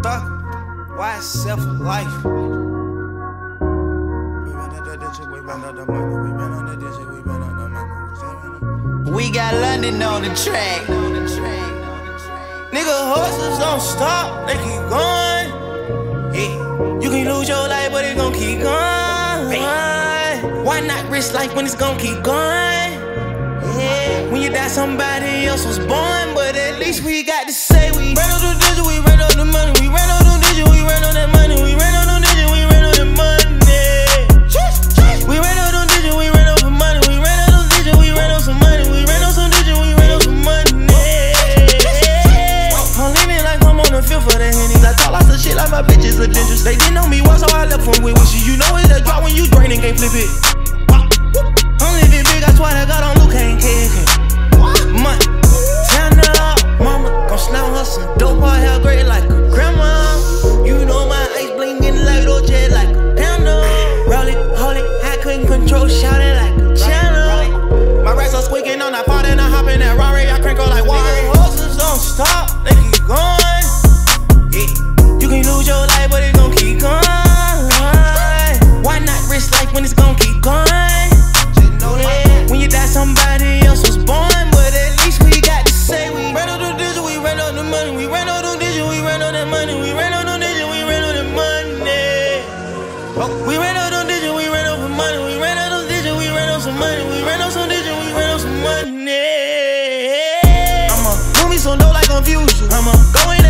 Thug, why self life? We ran out the digit, we ran out the money. We ran out the digit, we ran out the money. We got London on the track. Nigga, horses don't stop, they keep going. Yeah, you can lose your life, but it gon' keep going. Why not risk life when it's gon' keep going? Yeah, when you die, somebody else was born, but at least we got to say we ran out the digit, we ran out the money. We ran out the digit, we ran out that money. We ran out the digit, we ran out that money. We ran out the digit, we ran out the money. We ran out the digit, we ran out some money. We ran out some digit, we ran out some money. I'm leaning like I'm on the field for the Hennies. I talk lots of shit like my bitches are dangerous. They didn't know me well, so I left them with wishes. You know it's a drop when you drain and can't flip it. I'm living big, I swear to God, I'm Luke, ain't kidding. Money, turn it up, mama, gon' slam her some dope, her hair great like a grandma. You know my ice blingin' like OJ like a panda. Roll it, hold it, I couldn't control, shout it like a channel. My racks are squeaking on that part and I hop in that Rari, I crank on like water. Horses don't stop, they keep going. Yeah, you can lose your life, but it gon' keep going. Why not risk life when it's gon' keep going? When you die, somebody else was born, but at least we got to say we ran out the digit, we ran out the money. We ran out the digit, we ran out that money. We ran out the digit, we ran out that money. We ran out the digit, we ran out the money. We ran out the digit, we ran out some money. We ran out some digit, we ran out some money. I'ma move me some dough like Confusion. I'ma go in